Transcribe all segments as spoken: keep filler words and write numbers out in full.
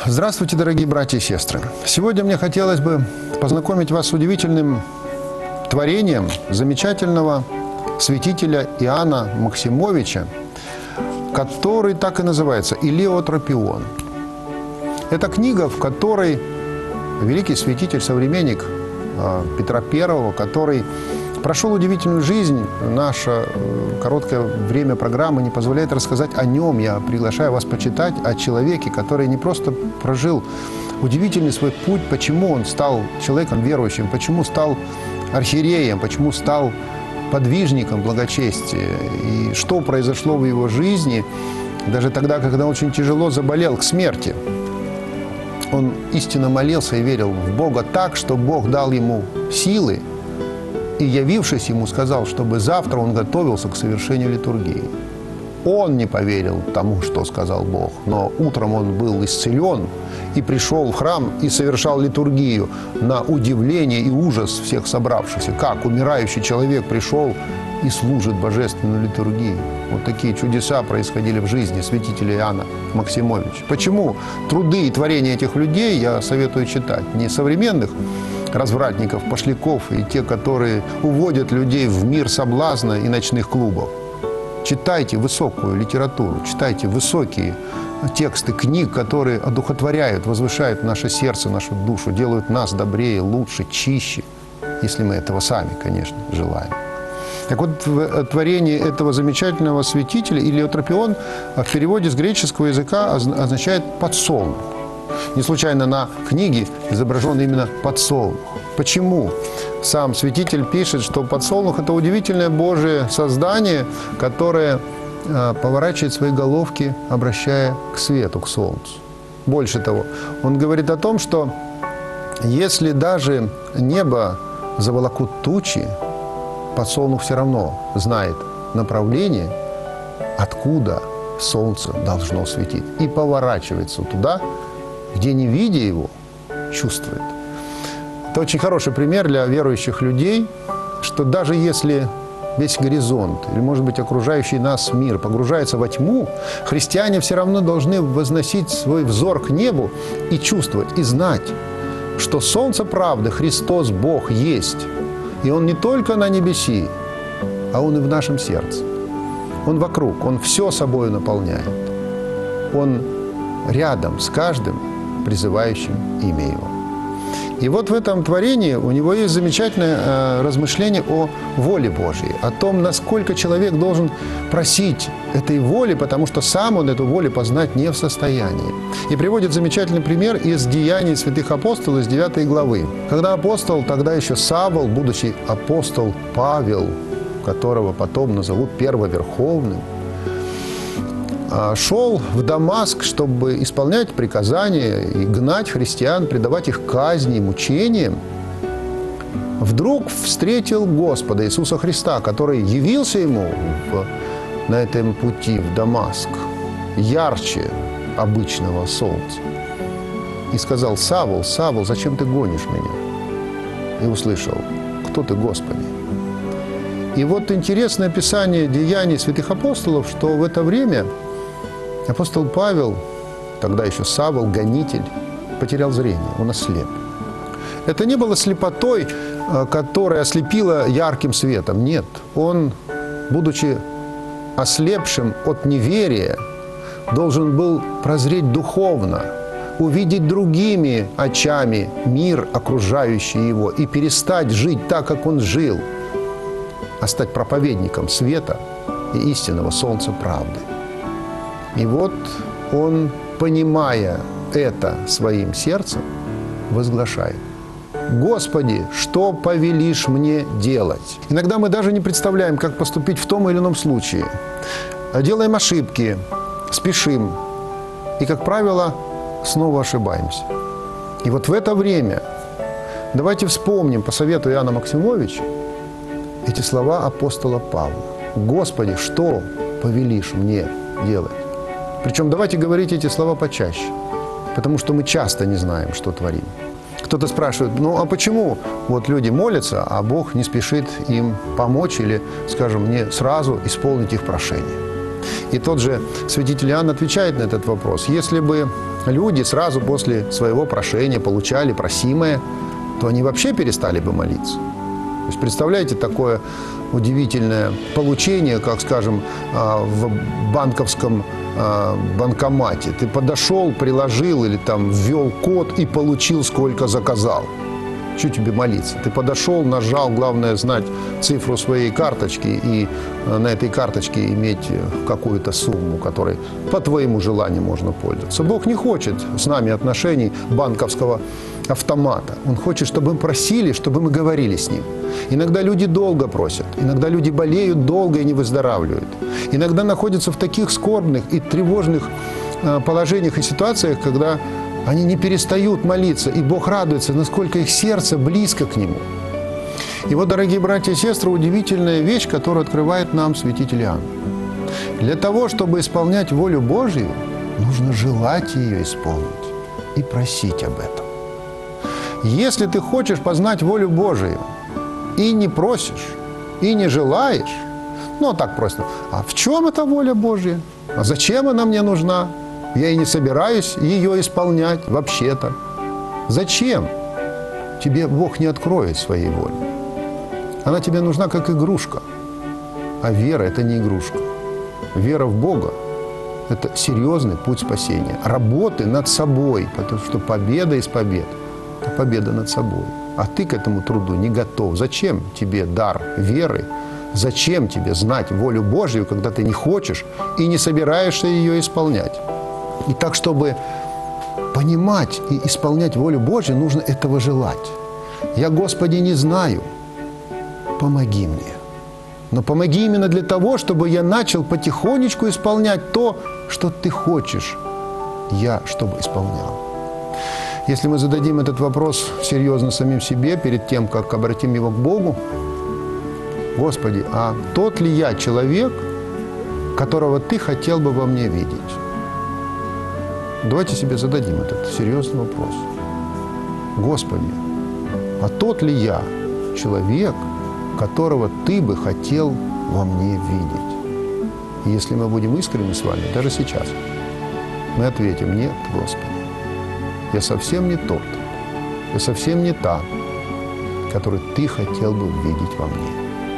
Здравствуйте, дорогие братья и сестры! Сегодня мне хотелось бы познакомить вас с удивительным творением замечательного святителя Иоанна Максимовича, который так и называется «Илиотропион». Это книга, в которой великий святитель, современник Петра Первого, который прошел удивительную жизнь. Наше короткое время программы не позволяет рассказать о нем. Я приглашаю вас почитать о человеке, который не просто прожил удивительный свой путь, почему он стал человеком верующим, почему стал архиереем, почему стал подвижником благочестия, и что произошло в его жизни, даже тогда, когда он очень тяжело заболел к смерти. Он истинно молился и верил в Бога так, что Бог дал ему силы, и, явившись ему, сказал, чтобы завтра он готовился к совершению литургии. Он не поверил тому, что сказал Бог, но утром он был исцелен и пришел в храм и совершал литургию на удивление и ужас всех собравшихся. Как умирающий человек пришел и служит божественную литургию. Вот такие чудеса происходили в жизни святителя Иоанна Максимовича. Почему труды и творения этих людей я советую читать? Не современных развратников, пошляков и те, которые уводят людей в мир соблазна и ночных клубов. Читайте высокую литературу, читайте высокие тексты книг, которые одухотворяют, возвышают наше сердце, нашу душу, делают нас добрее, лучше, чище, если мы этого сами, конечно, желаем. Так вот, в творении этого замечательного святителя Илиотропион в переводе с греческого языка означает «подсолнух». Не случайно на книге изображен именно подсолнух. Почему? Сам святитель пишет, что подсолнух – это удивительное Божие создание, которое поворачивает свои головки, обращая к свету, к солнцу. Больше того, он говорит о том, что если даже небо заволокут тучи, подсолнух все равно знает направление, откуда солнце должно светить, и поворачивается туда, где, не видя его, чувствует. Это очень хороший пример для верующих людей, что даже если весь горизонт, или, может быть, окружающий нас мир погружается во тьму, христиане все равно должны возносить свой взор к небу и чувствовать, и знать, что солнце правды, Христос, Бог, есть. И Он не только на небеси, а Он и в нашем сердце. Он вокруг, Он все собой наполняет. Он рядом с каждым, призывающим имя Его. И вот в этом творении у него есть замечательное э, размышление о воле Божьей, о том, насколько человек должен просить этой воли, потому что сам он эту волю познать не в состоянии. И приводит замечательный пример из Деяний святых апостолов, из девятой главы. Когда апостол, тогда еще Савл, будучи апостол Павел, которого потом назовут первоверховным, шел в Дамаск, чтобы исполнять приказания и гнать христиан, предавать их казни, мучениям, вдруг встретил Господа Иисуса Христа, который явился ему в, на этом пути в Дамаск ярче обычного солнца. И сказал: «Савл, Савл, зачем ты гонишь меня?» И услышал: «Кто ты, Господи?» И вот интересное описание деяний святых апостолов, что в это время апостол Павел, тогда еще Савл, гонитель, потерял зрение, он ослеп. Это не было слепотой, которая ослепила ярким светом. Нет, он, будучи ослепшим от неверия, должен был прозреть духовно, увидеть другими очами мир, окружающий его, и перестать жить так, как он жил, а стать проповедником света и истинного солнца правды. И вот он, понимая это своим сердцем, возглашает: «Господи, что повелишь мне делать?» Иногда мы даже не представляем, как поступить в том или ином случае. Делаем ошибки, спешим и, как правило, снова ошибаемся. И вот в это время давайте вспомним по совету Иоанна Максимовича эти слова апостола Павла: «Господи, что повелишь мне делать?» Причем давайте говорить эти слова почаще, потому что мы часто не знаем, что творим. Кто-то спрашивает: ну а почему вот люди молятся, а Бог не спешит им помочь или, скажем, не сразу исполнить их прошение? И тот же святитель Иоанн отвечает на этот вопрос. Если бы люди сразу после своего прошения получали просимое, то они вообще перестали бы молиться. То есть, представляете, такое удивительное получение, как, скажем, в банковском банкомате. Ты подошел, приложил или там ввел код и получил, сколько заказал. Что тебе молиться? Ты подошел, нажал, главное знать цифру своей карточки и на этой карточке иметь какую-то сумму, которой по твоему желанию можно пользоваться. Бог не хочет с нами отношений банковского автомата. Он хочет, чтобы мы просили, чтобы мы говорили с Ним. Иногда люди долго просят, иногда люди болеют долго и не выздоравливают. Иногда находятся в таких скорбных и тревожных положениях и ситуациях, когда они не перестают молиться, и Бог радуется, насколько их сердце близко к Нему. И вот, дорогие братья и сестры, удивительная вещь, которую открывает нам святитель Иоанн. Для того, чтобы исполнять волю Божию, нужно желать ее исполнить и просить об этом. Если ты хочешь познать волю Божию и не просишь, и не желаешь, ну, так просто, а в чем эта воля Божья? А зачем она мне нужна? Я и не собираюсь ее исполнять вообще-то. Зачем? Тебе Бог не откроет своей воли. Она тебе нужна как игрушка. А вера – это не игрушка. Вера в Бога – это серьезный путь спасения. Работы над собой, потому что победа из побед – это победа над собой. А ты к этому труду не готов. Зачем тебе дар веры? Зачем тебе знать волю Божью, когда ты не хочешь и не собираешься ее исполнять? И так, чтобы понимать и исполнять волю Божью, нужно этого желать. Я, Господи, не знаю, помоги мне. Но помоги именно для того, чтобы я начал потихонечку исполнять то, что Ты хочешь, я чтобы исполнял. Если мы зададим этот вопрос серьезно самим себе, перед тем, как обратим его к Богу, Господи, а тот ли я человек, которого Ты хотел бы во мне видеть? Давайте себе зададим этот серьезный вопрос. Господи, а тот ли я человек, которого Ты бы хотел во мне видеть? И если мы будем искренни с вами, даже сейчас, мы ответим: нет, Господи, я совсем не тот, я совсем не та, который Ты хотел бы видеть во мне.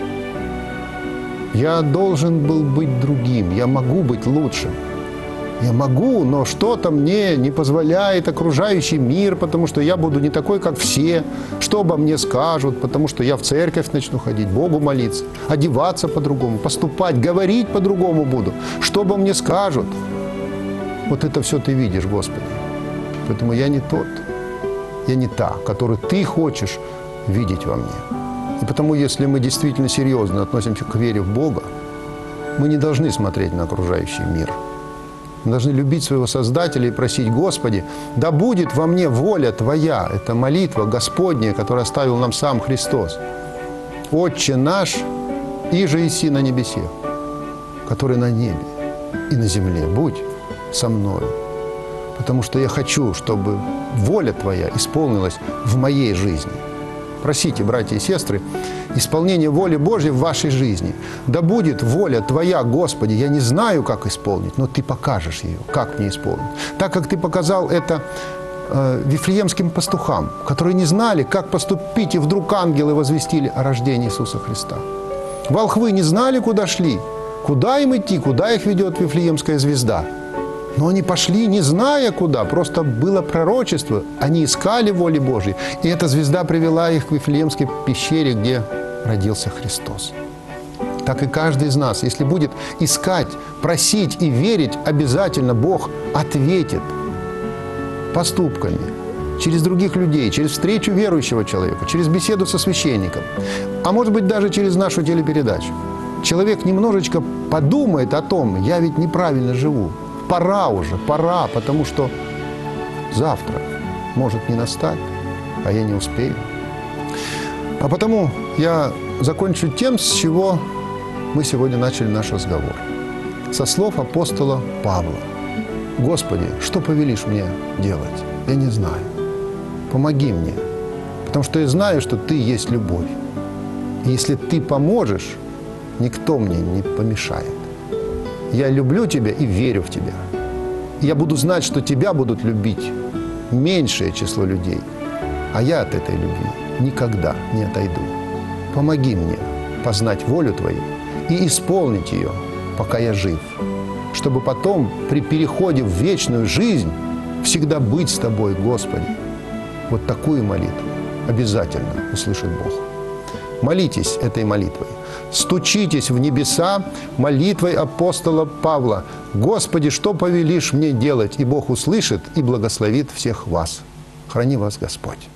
Я должен был быть другим, я могу быть лучшим. Я могу, но что-то мне не позволяет окружающий мир, потому что я буду не такой, как все. Что обо мне скажут, потому что я в церковь начну ходить, Богу молиться, одеваться по-другому, поступать, говорить по-другому буду. Что обо мне скажут? Вот это все Ты видишь, Господи. Поэтому я не тот, я не та, которую Ты хочешь видеть во мне. И потому, если мы действительно серьезно относимся к вере в Бога, мы не должны смотреть на окружающий мир. Мы должны любить своего Создателя и просить: Господи, да будет во мне воля Твоя. Это молитва Господня, которую оставил нам сам Христос. Отче наш, иже еси на небесе, который на небе и на земле, будь со мною. Потому что я хочу, чтобы воля Твоя исполнилась в моей жизни. Просите, братья и сестры, исполнение воли Божьей в вашей жизни. Да будет воля Твоя, Господи, я не знаю, как исполнить, но Ты покажешь ее, как мне исполнить. Так как Ты показал это э, вифлеемским пастухам, которые не знали, как поступить, и вдруг ангелы возвестили о рождении Иисуса Христа. Волхвы не знали, куда шли, куда им идти, куда их ведет вифлеемская звезда. Но они пошли, не зная куда, просто было пророчество. Они искали воли Божьей, и эта звезда привела их к Вифлеемской пещере, где родился Христос. Так и каждый из нас, если будет искать, просить и верить, обязательно Бог ответит поступками, через других людей, через встречу верующего человека, через беседу со священником, а может быть даже через нашу телепередачу. Человек немножечко подумает о том: я ведь неправильно живу. Пора уже, пора, потому что завтра может не настать, а я не успею. А потому я закончу тем, с чего мы сегодня начали наш разговор. Со слов апостола Павла. Господи, что повелишь мне делать? Я не знаю. Помоги мне, потому что я знаю, что Ты есть любовь. И если Ты поможешь, никто мне не помешает. Я люблю тебя и верю в тебя. Я буду знать, что тебя будут любить меньшее число людей, а я от этой любви никогда не отойду. Помоги мне познать волю Твою и исполнить ее, пока я жив, чтобы потом при переходе в вечную жизнь всегда быть с Тобой, Господи. Вот такую молитву обязательно услышит Бог. Молитесь этой молитвой. Стучитесь в небеса молитвой апостола Павла. «Господи, что повелишь мне делать?» И Бог услышит и благословит всех вас. Храни вас Господь.